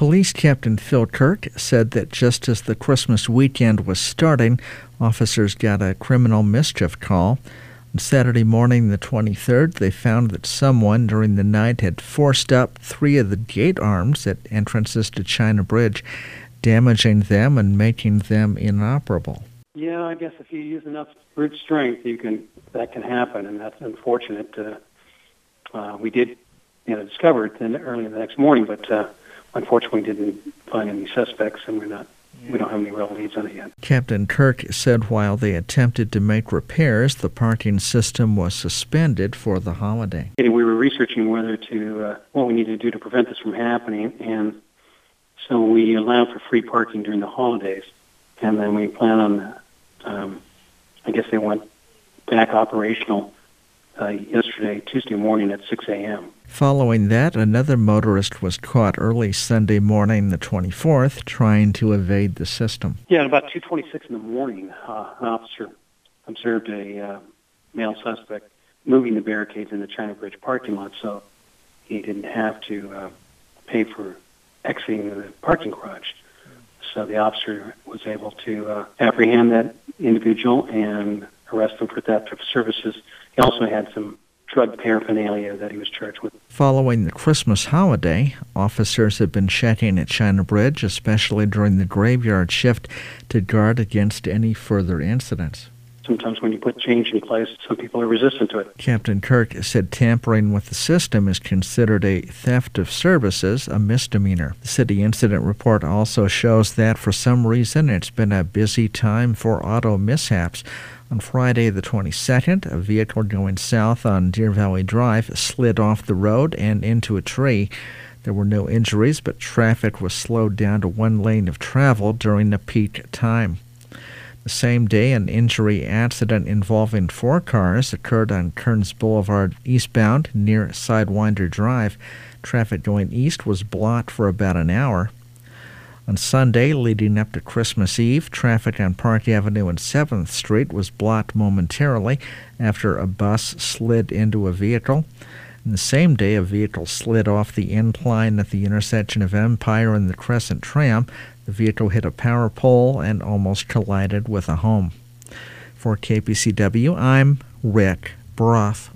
Police Captain Phil Kirk said that just as the Christmas weekend was starting, officers got a criminal mischief call. On Saturday morning, the 23rd, they found that someone during the night had forced up 3 of the gate arms at entrances to China Bridge, damaging them and making them inoperable. Yeah, I guess if you use enough brute strength, that can happen, and that's unfortunate. We did discover it early the next morning, but unfortunately didn't find any suspects, and we don't have any real leads on it yet. Captain Kirk said while they attempted to make repairs, the parking system was suspended for the holiday. We were researching what we need to do to prevent this from happening, and so we allowed for free parking during the holidays, and then we plan on, I guess they went back operational yesterday, Tuesday morning at 6 a.m. Following that, another motorist was caught early Sunday morning, the 24th, trying to evade the system. Yeah, at about 2:26 in the morning, an officer observed a male suspect moving the barricades in the China Bridge parking lot, so he didn't have to pay for exiting the parking garage. So the officer was able to apprehend that individual and arrest him for theft of services. He also had some drug paraphernalia that he was charged with. Following the Christmas holiday, officers have been checking at China Bridge, especially during the graveyard shift, to guard against any further incidents. Sometimes when you put change in place, some people are resistant to it. Captain Kirk said tampering with the system is considered a theft of services, a misdemeanor. The city incident report also shows that for some reason it's been a busy time for auto mishaps. On Friday the 22nd, a vehicle going south on Deer Valley Drive slid off the road and into a tree. There were no injuries, but traffic was slowed down to 1 lane of travel during the peak time. The same day, an injury accident involving 4 cars occurred on Kearns Boulevard eastbound near Sidewinder Drive. Traffic going east was blocked for about an hour. On Sunday, leading up to Christmas Eve, traffic on Park Avenue and 7th Street was blocked momentarily after a bus slid into a vehicle. And the same day, a vehicle slid off the incline at the intersection of Empire and the Crescent Tram. The vehicle hit a power pole and almost collided with a home. For KPCW, I'm Rick Broff.